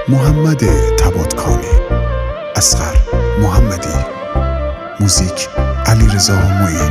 محمد تباتکانی، اصغر محمدی، موزیک علیرضا معین.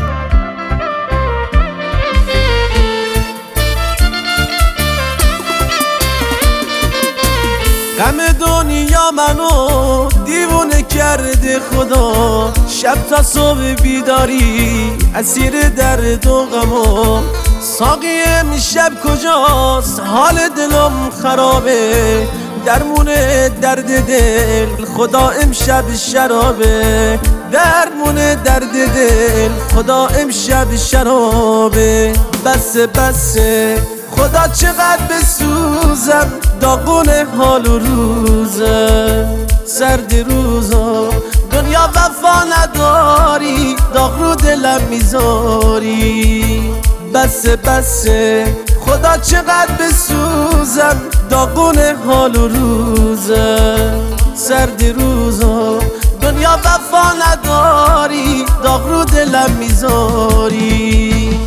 غم دنیا منو دیوونه کرده خدا، شب تا صبح بیداری اسیر درد و غمو. ساقی امشب کجاست؟ حال دلم خرابه، درمون درد دل خدا امشب شرابه. درمون درد دل خدا امشب شرابه. بسه خدا چقدر بسوزم، داغون حال و روزه. سرد روزا دنیا وفا نداری، داغ رو دلم میذاری. بسه خدا چقدر بسوزم، داغون حال و روزه. سرد روزا دنیا وفا نداری، داغ رو دلم میذاری.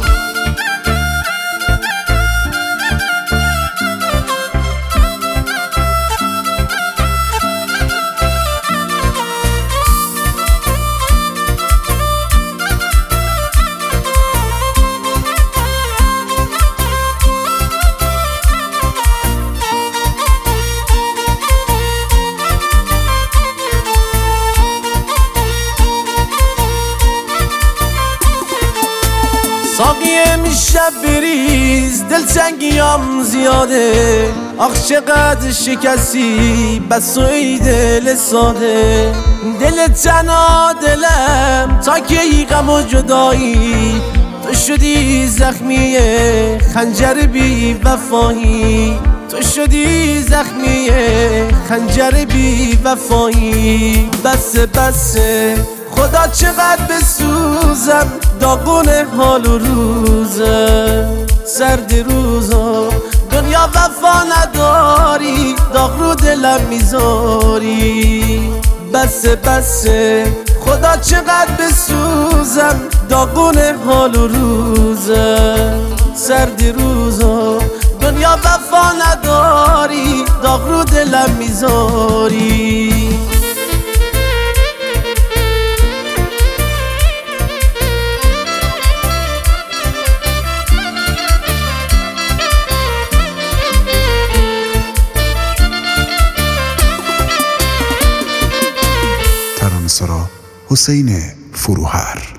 ساقی امشب بریز، دلتنگیام زیاده. آخ چقدر شکستی بس توی دل ساده. دل تنها دلم تا کی غم و جدایی، تو شدی زخمی خنجر بی وفایی. تو شدی زخمی خنجر بی وفایی. بسه خدا چقدر بسوزم، داغون حال و روزه. سرد روزا دنیا وفا نداری، داغ رو دلم میذاری. بسه خدا چقدر بسوزم، داغون حال و روزه. سرد روزا دنیا وفا نداری، داغ رو دلم میذاری. ترانه‌سرا حسین فروهر.